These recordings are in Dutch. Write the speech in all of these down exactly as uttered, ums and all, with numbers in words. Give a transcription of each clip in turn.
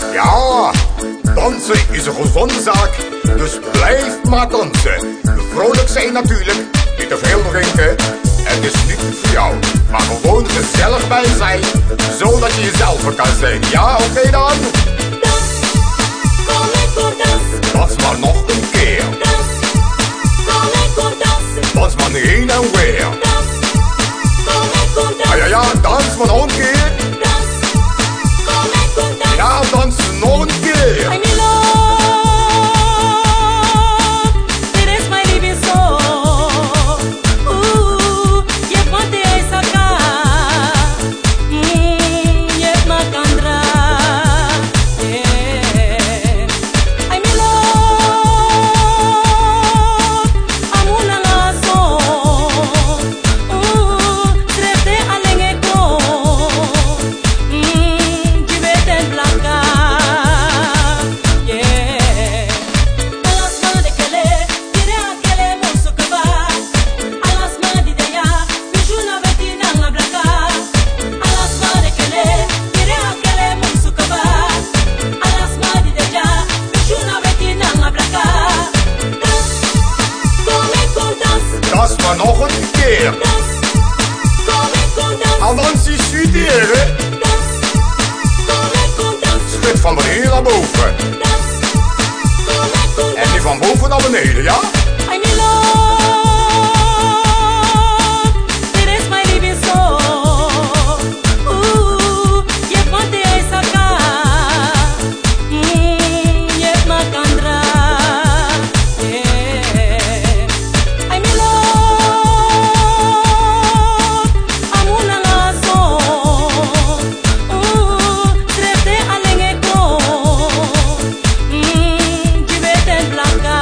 Ja, dansen is een gezonde zaak, dus blijf maar dansen. Vrolijk zijn natuurlijk, niet te veel drinken. Het is niet goed voor jou, maar gewoon gezellig bij zijn, zodat je jezelf er kan zijn. Ja, oké okay dan? Dans, kom lekker dans. Dans maar nog een keer. Dans, kom lekker dansen. Dans maar heen en weer. Dans, kom lekker dansen. Ja, ja, ja, dans maar nog een keer. Dans, kom lekker dansen. Ja, dans nog een keer. Ay, mi love, eres my living soul. Ooh, je pante esa ka. Mm, je makandra. Yeah. Ay, mi love, amuna la son. Ooh, trete alenge ko. Mm, je weet en blaka. Das maar nog een keer. Al dans die studeren. Schud van beneden naar boven. En die van boven naar beneden, ja? Ay, mi love, eres my living soul. Ooh, je pante esa ka. Mm, je makandra. Yeah. Ay, mi love, amuna la son. Ooh, trete alenge ko. Mm, je weet en blaka.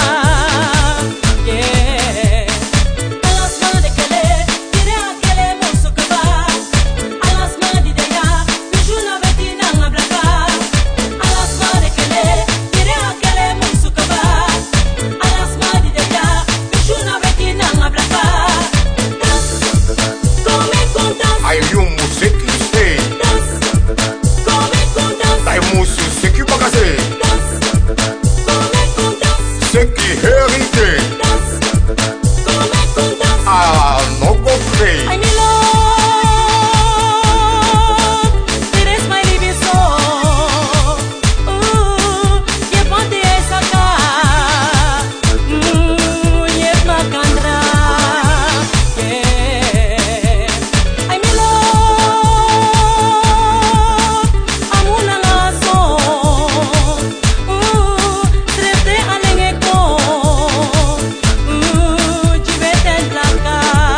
Ai, um muziek is hey. Ai, muziek je bagage. Seki herite. Ah, nog op twee. Ay, mi love, eres my living soul. Ooh, je pante esa ka. Mm, je makandra. Yeah. Ay, mi love, amuna la son. Ooh, trete alenge ko. Ooh, je weet en blaka.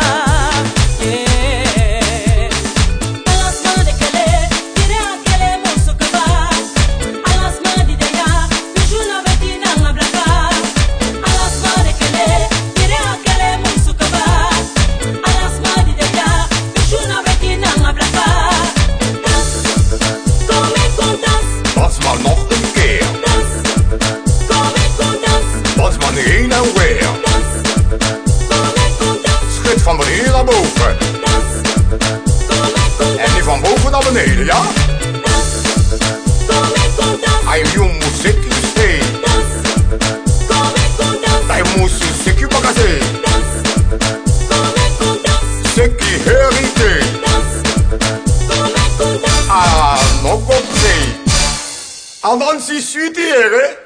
Dans maar nog een keer. Dans maar heen en weer. Schud van beneden naar boven. En die van boven naar beneden, ja? Ai, um muziek is hey. Ai, muziek je bagage. Seki herite. Ah, nog op twee. Al dans die studeren.